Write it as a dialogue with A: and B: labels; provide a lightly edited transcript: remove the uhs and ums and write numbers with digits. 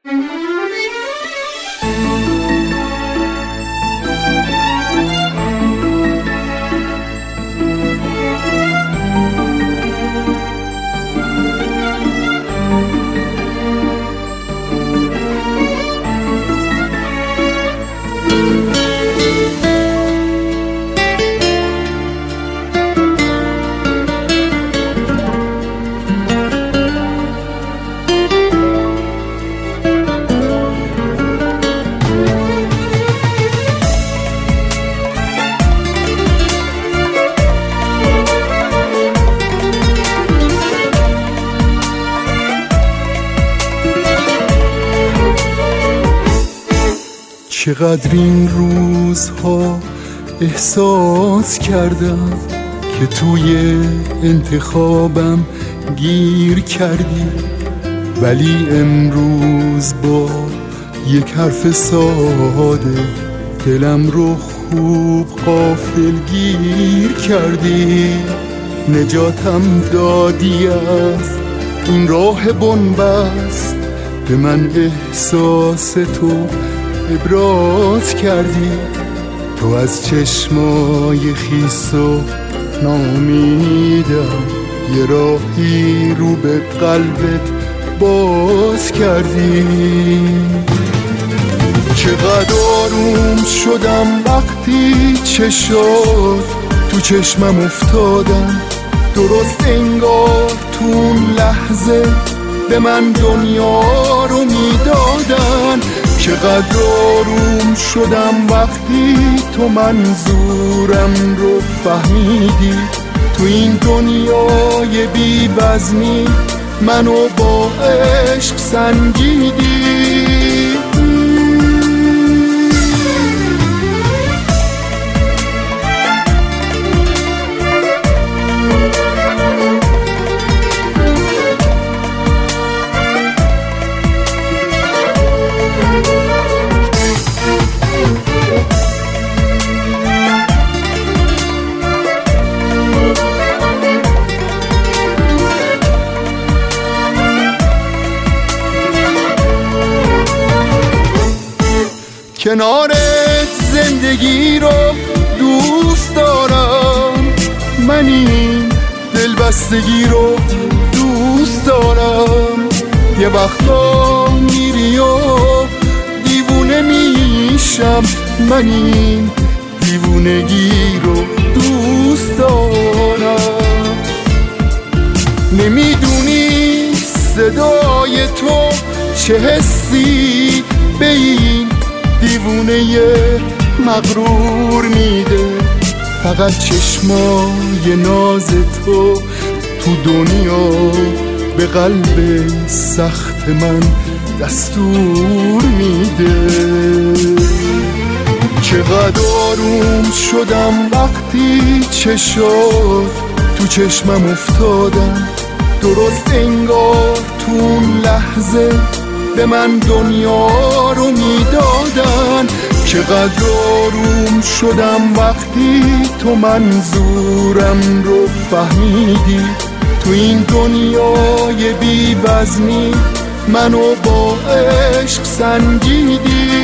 A: چقدر این روزها احساس کردم که توی انتخابم گیر کردی، ولی امروز با یک حرف ساده دلم رو خوب غافلگیر کردی. نجاتم دادی از این راه بنبست، به من احساس تو ابراز کردی. تو از چشمای خیس و نامیدم یه راهی رو به قلبت باز کردی. چقدر آروم شدم وقتی چشات تو چشمم افتادن، درست انگار تو اون لحظه به من دنیا رو میدادن. چقدر آروم شدم وقتی تو منظورم رو فهمیدی، تو این دنیای بی وزنی منو با عشق سنجیدی. کنارت زندگی رو دوست دارم، من این دلبستگی رو دوست دارم. یه وقتا میری و دیوونه میشم، من این دیوونگی رو دوست دارم. نمیدونی صدای تو چه حسی به این دیوونه مغرور میده. فقط چشمای ناز تو دنیا به قلب سخت من دستور میده. چقدر آروم شدم وقتی چشات تو چشمم افتادن، درست انگار تو اون لحظه به من دنیا رو میدادن. چقدر آروم شدم وقتی تو منظورم رو فهمیدی، تو این دنیای بی وزنی منو با عشق سنجیدی.